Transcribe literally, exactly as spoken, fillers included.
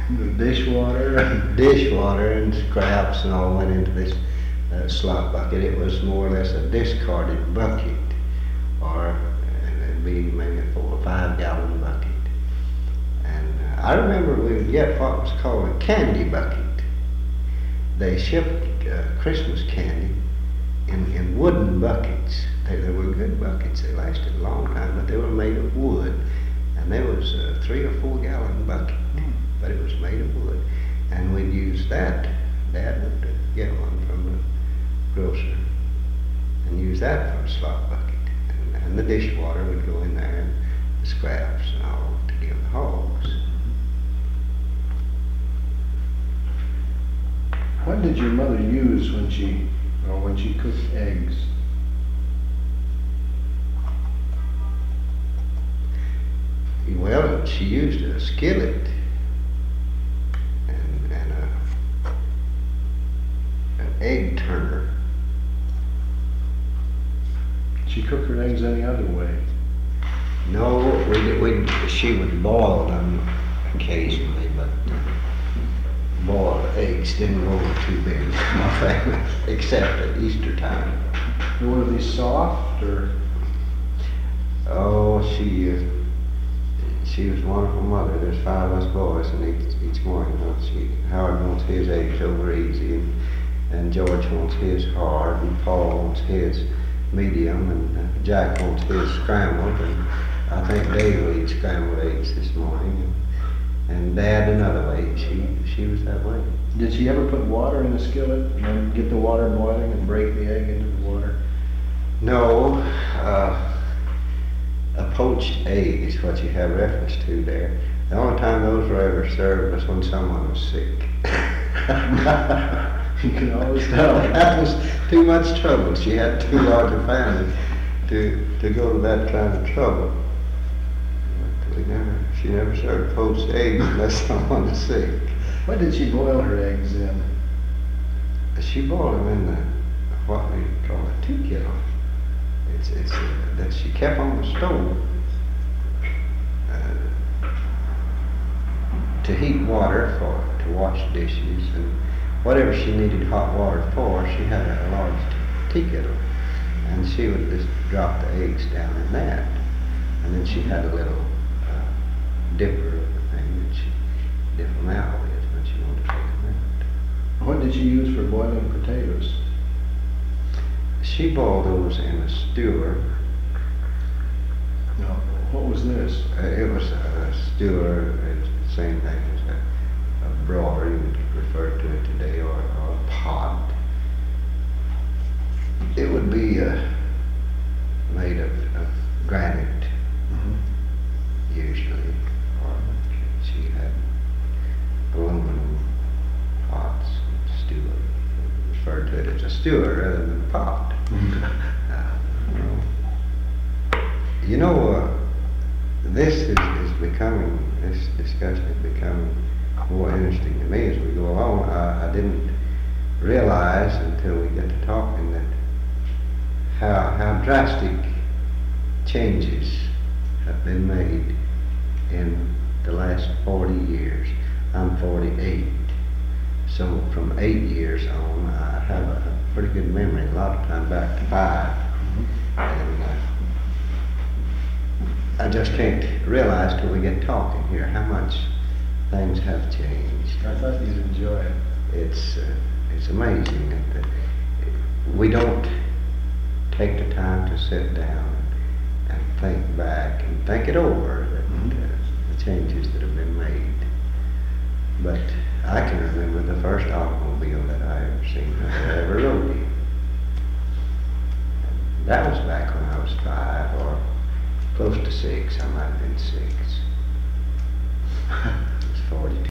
The dishwater? Dishwater and scraps and all went into this uh, slop bucket. It was more or less a discarded bucket, or and it'd be maybe a four or five gallon bucket. And uh, I remember we would get what was called a candy bucket. They shipped uh, Christmas candy in, in wooden buckets. They, they were good buckets. They lasted a long time, but they were made of wood. And there was a three or four gallon bucket, but it was made of wood. And we'd use that. Dad would uh, get one from the grocer and use that for a slop bucket. And, and the dishwater would go in there, and the scraps and all to give the hogs. What did your mother use when she, or when she cooked eggs? Well, she used a skillet and, and a, an egg turner. Did she cook her eggs any other way? No, we, we, she would boil them occasionally, but boiled eggs didn't go over too big in my family, except at Easter time. Were they soft, or? Oh, she, uh, she was a wonderful mother. There's five of us boys, and each, each morning, you know, she, Howard wants his eggs over easy, and, and George wants his hard, and Paul wants his medium, and uh, Jack wants his scrambled, and I think Dave will eat scrambled eggs this morning, and, and Dad another way. She she was that way. Did she ever put water in the skillet and then get the water boiling and break the egg into the water? No, uh, a poached egg is what you have reference to there. The only time those were ever served was when someone was sick. You can always tell. That was too much trouble. She had too large a family to to go to that kind of trouble. But we never, she never served poached eggs unless someone was sick. What did she boil her eggs in? She boiled them in the, what we call a tea kettle. It's, it's uh, that she kept on the stove uh, to heat water for, to wash dishes, and whatever she needed hot water for, she had a large tea kettle, and she would just drop the eggs down in that, and then she had a little uh, dipper of the thing that she dip them out with when she wanted to take them out. What did she use for boiling potatoes? She boiled those in a stewer. No. What was this? Uh, it was a, a stewer, it's the same thing as a, a broiler, you would refer to it today, or, or a pot. It would be uh, made of, of granite, mm-hmm. usually, or she had aluminum pots and stewer. We referred to it as a stewer rather than a pot. uh, you know, uh, this is, is becoming, this discussion is becoming more interesting to me as we go along. I, I didn't realize until we get to talking that how, how drastic changes have been made in the last forty years. I'm forty-eight, so from eight years on I have a pretty good memory, a lot of time back to five. And uh, I just can't realize till we get talking here how much things have changed. I thought you'd enjoy it. It's uh, it's amazing that uh, we don't take the time to sit down and think back and think it over, that, mm-hmm. uh, the changes that have been made. But I can remember the first automobile that I ever seen, I ever rode in. That was back when I was five or close to six. I might have been six. It was forty-two.